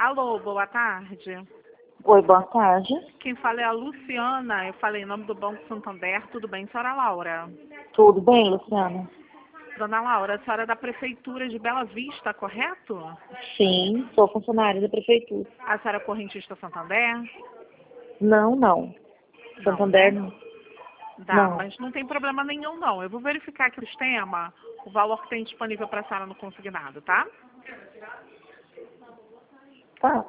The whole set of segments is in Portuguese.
Alô, boa tarde. Oi, boa tarde. Quem fala é a Luciana. Eu falei em nome do Banco Santander. Tudo bem, senhora Laura? Tudo bem, Luciana? Dona Laura, a senhora é da Prefeitura de Bela Vista, correto? Sim, sou funcionária da prefeitura. A senhora é correntista Santander? Não. Não, Santander né? não. Dá, Não. mas não tem problema nenhum, não. Eu vou verificar aqui no sistema o valor que tem disponível para a senhora no consignado, tá? Tá.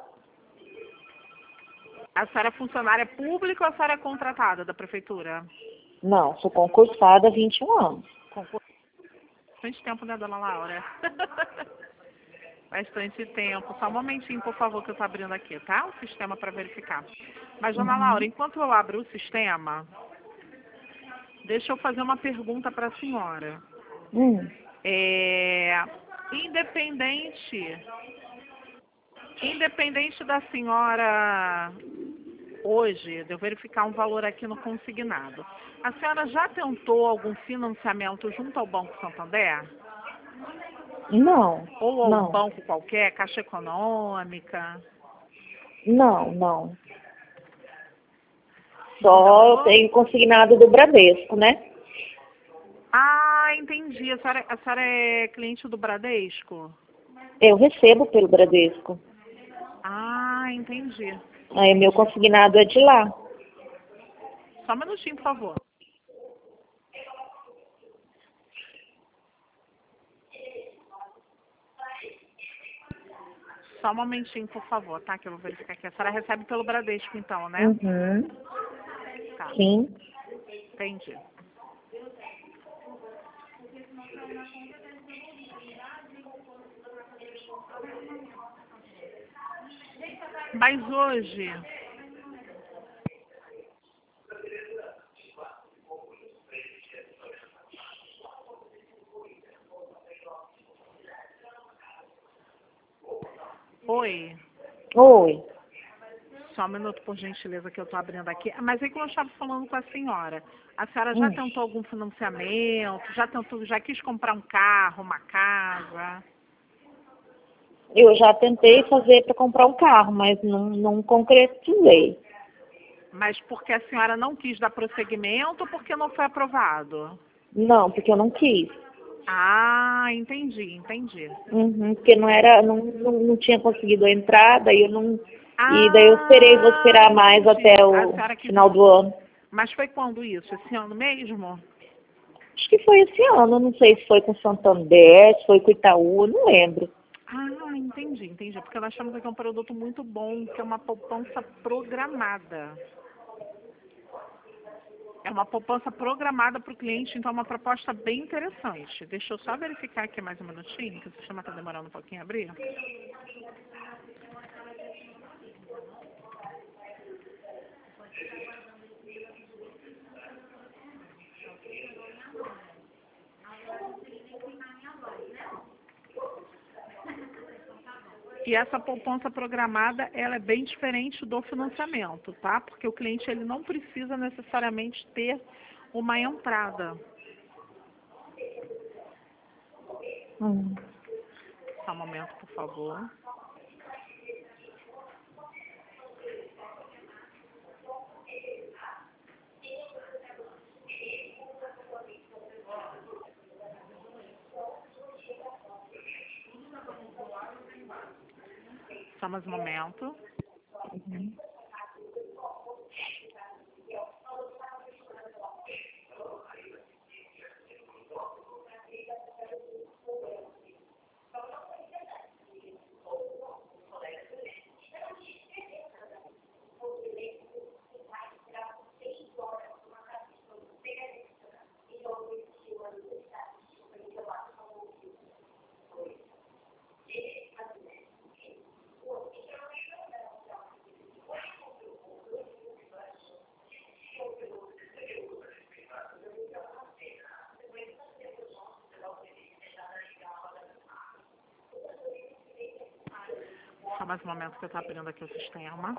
A senhora é funcionária pública ou a senhora é contratada da Prefeitura? Não, sou concursada há 21 anos. Concurso. Bastante tempo, né, dona Laura? Bastante tempo. Só um momentinho, por favor, que eu estou abrindo aqui, tá? O sistema para verificar. Mas, dona Laura, Uhum. enquanto eu abro o sistema, deixa eu fazer uma pergunta para a senhora. Hum. Independente da senhora hoje, de eu verificar um valor aqui no consignado, a senhora já tentou algum financiamento junto ao Banco Santander? Não. Ou a um Não. banco qualquer, Caixa Econômica? Não. Não Só eu tentou? tenho consignado do Bradesco, né? Ah, entendi. A senhora é cliente do Bradesco? Eu recebo pelo Bradesco. Ah, entendi. Aí meu consignado é de lá. Só um minutinho, por favor. Só um momentinho, por favor, tá? Que eu vou verificar aqui. A senhora recebe pelo Bradesco, então, né? Uhum. Tá, Sim. entendi. Mas hoje, oi, Oi. só um minuto, por gentileza, que eu tô abrindo aqui. Mas é que eu estava falando com a senhora. A senhora já Hum. tentou algum financiamento? Já quis comprar um carro, uma casa? Eu já tentei fazer para comprar um carro, mas não concretizei. Mas porque a senhora não quis dar prosseguimento ou porque não foi aprovado? Não, porque eu não quis. Ah, entendi. Uhum, porque não tinha conseguido a entrada e eu não. E daí eu esperei, vou Ah, esperar mais entendi. até A o senhora quis. final do ano. Mas foi quando isso? Esse ano mesmo? Acho que foi esse ano, não sei se foi com Santander, se foi com Itaú, eu não lembro. Ah, entendi. Porque nós temos aqui um produto muito bom, que é uma poupança programada. É uma poupança programada para o cliente, então é uma proposta bem interessante. Deixa eu só verificar aqui mais um minutinho, que o sistema está demorando um pouquinho a abrir. E essa poupança programada, ela é bem diferente do financiamento, tá? Porque o cliente ele não precisa necessariamente ter uma entrada. Hum. Só um momento, por favor. Só mais um momento. Só mais um momento que eu estou abrindo aqui o sistema.